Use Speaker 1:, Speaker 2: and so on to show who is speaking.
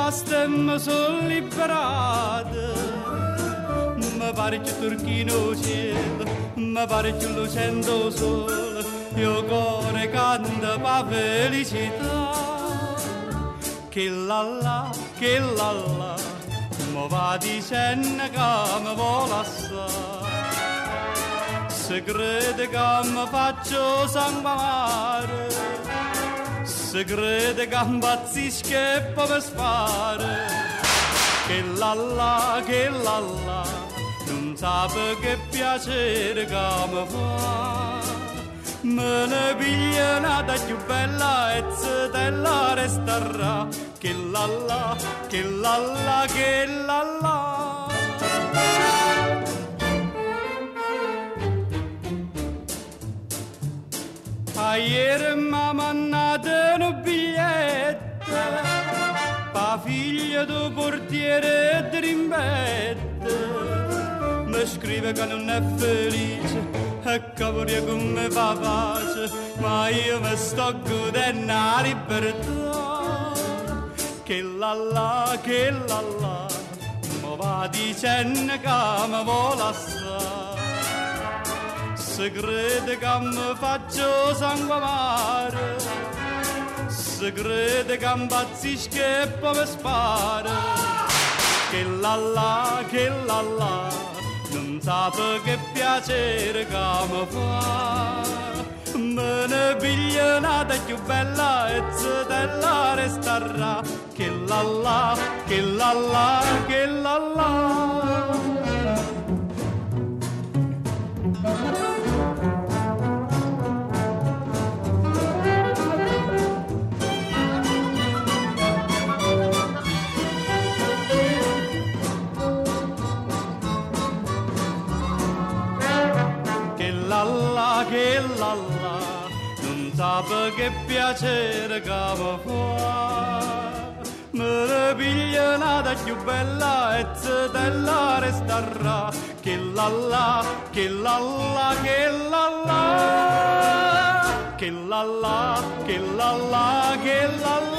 Speaker 1: basta mi sono liberata. Mi pare che turchino cielo, mi pare che lucendo sole, io cuore canta pa felicità. Che la, mi va dicendo che mi vuole assai. Se crede che mi faccio sangue amare, se crede che impazzisco e poi mi spara. Che la, non sape che piacere che mi fa. Me ne piglia nata più bella e zitella resterà. Che la, che la. Ieri m'ha mandato un biglietto pa figlia del portiere di rimbetta. Mi scrive che non è felice e che vorrei come fa pace, ma io mi sto godendo la libertà. Che la, mi va dicendo che mi vuole assai. Se crede che mi faccio sangue amare, se crede che impazzisco e poi mi spara. Che la, non sape che piacere che mi fa. Me ne piglia nata più bella e zitella resterà. Che la. Che la, non sape che piacere che mi fa. Me ne piglia nata più bella e zitella resterà. Che la, che la. Che la, che la.